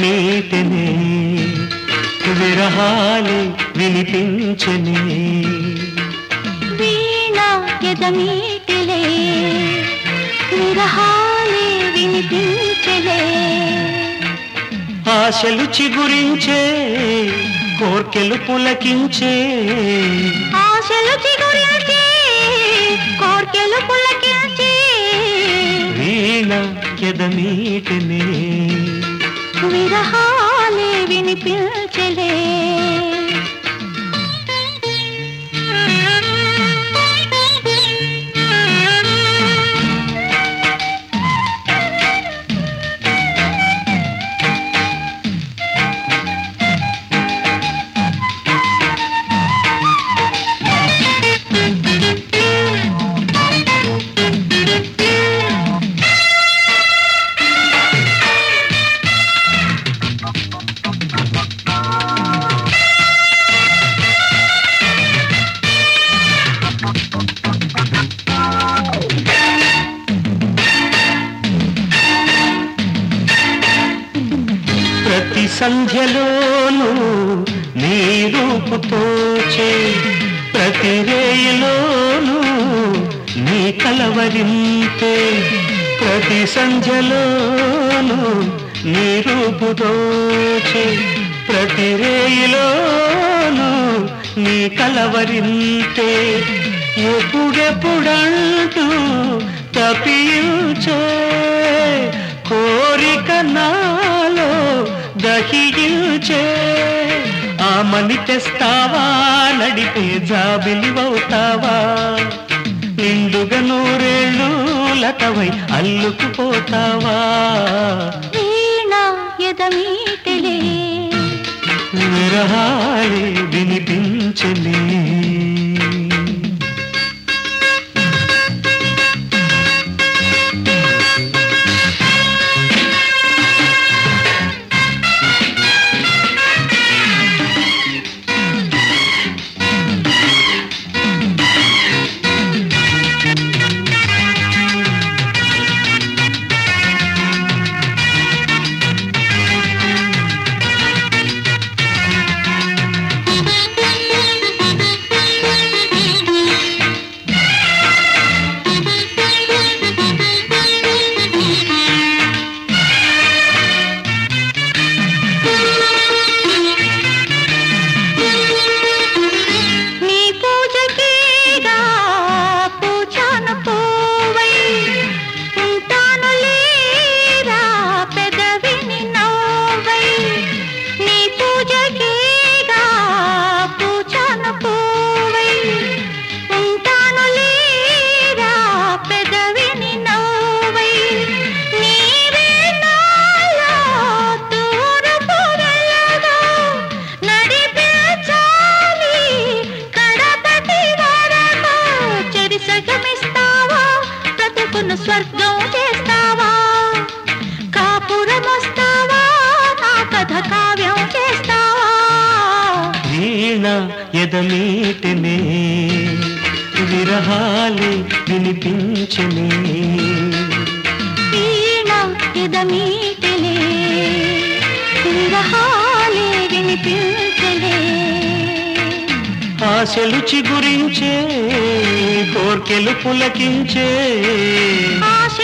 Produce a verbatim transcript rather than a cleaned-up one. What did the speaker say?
ఎదమీటనే విరహాలే వినిపించనే వీణ ఎదమీటలే విరహాలే వినిపించలే ఆశలు చిగురించే కోర్కెలు పులకించే ఆశలు చిగురించే కోర్కెలు పులకించే వీణ ఎదమీటనే విరహాలే వినిపించలే ప్రతి సంధ్యలోనూ నీ రూపుతోచే ప్రతి రేయిలోనూ నీ కలవరింతే ప్రతి సంధ్యలోనూ నీ రూపుతోచే ప్రతి రేయిలోనూ నీ కలవరింతే ఎప్పుడెప్పుడంటూ తప్పించే కోరిక నాలో దహించే ఆమని తెస్తావా నడిపే జాబిలివవుతావా నిండుగా నూరేళ్ళు లతవై అల్లుకుపోతావా వీణ ఎదమీటలే విరహాలే వినిపించలే స్వర్గం చేస్తావా కాపురం వస్తావా నా కథ కావ్యం చేస్తావా వీణ ఎదమీటనే విరహాలే వినిపించనే వీణ ఎదమీటలే విరహాలే వినిపించలే ఆశలు చిగురించే కోర్కెలు పులకించే ఆశ